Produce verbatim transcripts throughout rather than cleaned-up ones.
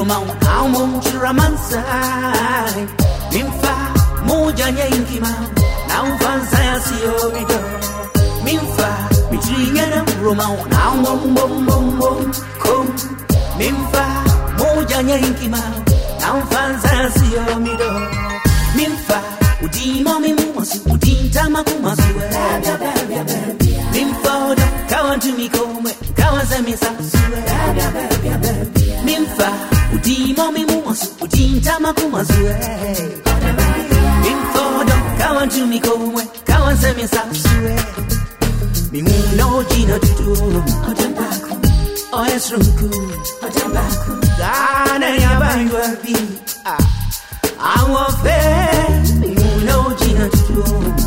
Roma Naum Chiramansai Mimfa Moja Yankima Now Fansa Siorido Mimfa Mitriana Roma Naum Bom Bom Bom Kom Mimfa Moja Yankima Now Fansa Siorido Mimfa Udimo Mimuasu Udintama Kumasu Mimfa Kawantu Mikome Kawazamisa Mimfa Udimo Mimuasu Udintama Kumasu Mimfa Kawantu Mikome Kawazamisa Mimuno Gina Tutu Oyasrunku Gana Yabaywabi Our fair no Gina to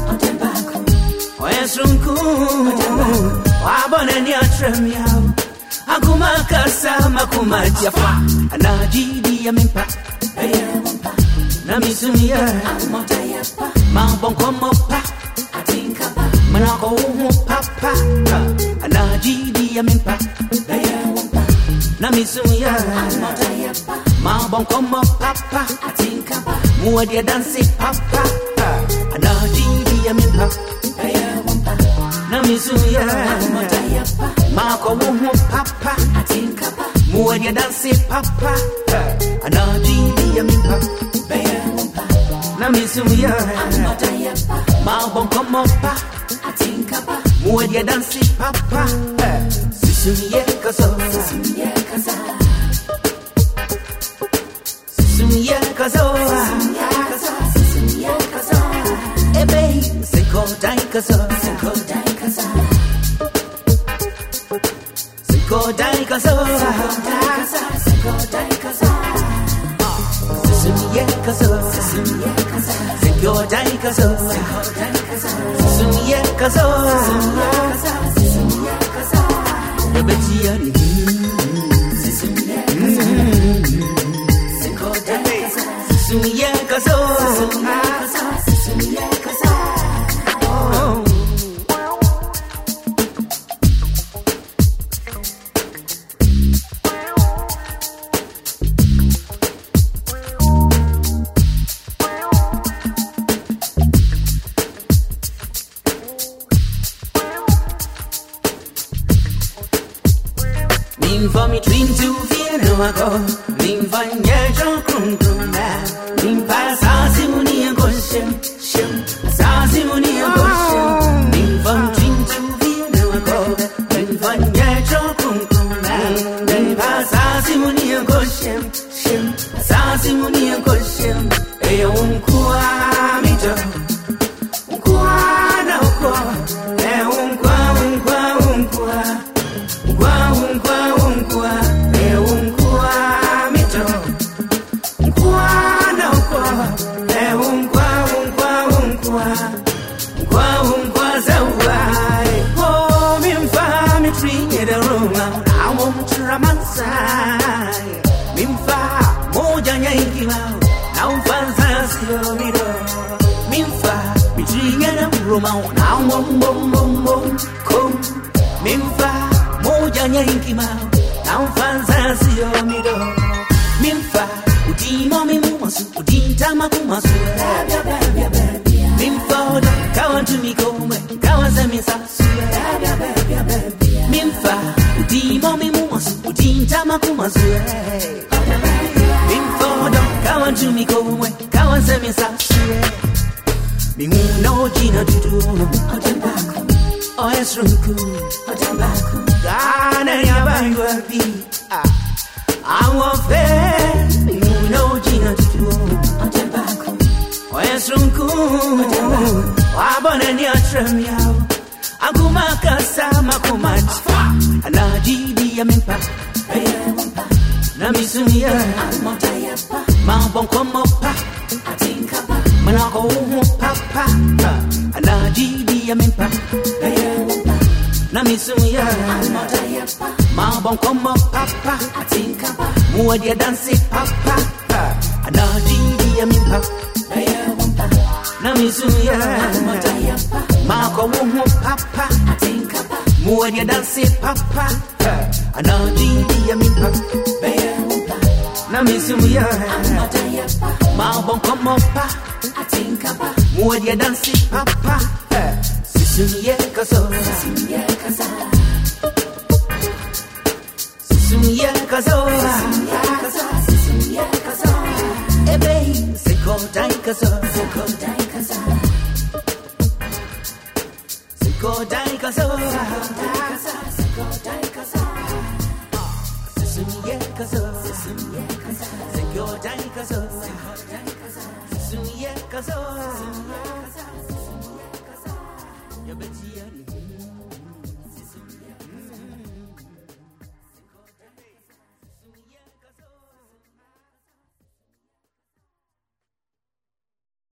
Oyasrunku Wabana nia tremia Akuma kasa makuma tiafa Anajidi ya mimpa Namisumia Mabon komo pa Manako umu papa Anajidi ya mimpa Namisumia Mabon komo papa Muadia dansi papa Anajidi ya mimpa Namisumia Mako umu papa Muadia dansi papa Anajidi ya mimpa Namisumia Mabon komo pa Muadia dansi papa Sisumie kaso Sisumie kaso Ebe Seko dai kaso Seko dai kaso Seko dai kaso Seko dai kaso Sisumie kaso Sisumie kaso Seko dai kaso Seko dai kaso Sisumie kaso Sisumie kaso Ebe tiani Sisumie kaso Seko dai kaso Sisumie kaso Sisumie kaso For me dream to feel no I go Min fanya jo krum krum na Min pa sa si muni an go shim shim Sa si muni an go shim Min for me dream to feel no I go Min fanya jo krum krum na Min pa sa si muni an go shim shim Sa si muni an go shim Eyo unkwa mi jo Unkwa na unkwa E unkwa unkwa unkwa Unkwa unkwa unkwa e unkwa mito unkwa na unkwa e unkwa unkwa unkwa unkwa unkwa zawa oh mimfa mitrinye de roma awo mchiramansa mimfa moja nyaikima na umfansa sio mido mimfa mitrinye de roma awo mbombo kom mimfa moja nyaikima na umfansa sio mido Mimfa Udimo mimuasu Udintama kumasu Mimfa Kawantu mikome Kawazamisa Mimfa Udimo mimuasu Udintama kumasu Mimfa Kawantu mikome Kawazamisa Mimuno Gina tutu Oyasrunku Gana yabaywabi Our fair, you know Gina to do. Oyasrunku, Wabana nia tremia. Akuma kasa makumat. Anajidi ya mimpa. Namisumia. Mabon komo pa. Manako umu papa. Anajidi ya mimpa. Namisumia. Mabon komo papa Muadia dansi papa Anajidi ya mimpa Namisumia Mako umu papa Muadia dansi papa Anajidi ya mimpa na misuya. Ma bon como pa. Muodia dansi papa. Sisuye kaso. Sisuye kaso. Sisuye kaso. Sisuye kaso. Ebe seko dai kaso. Seko dai kaso. Seko dai kaso. Seko dai kaso. Sisuye kaso. Sisuye kaso. Seko dai kaso. Sisuye kaso. Sisuye kaso. Your Betty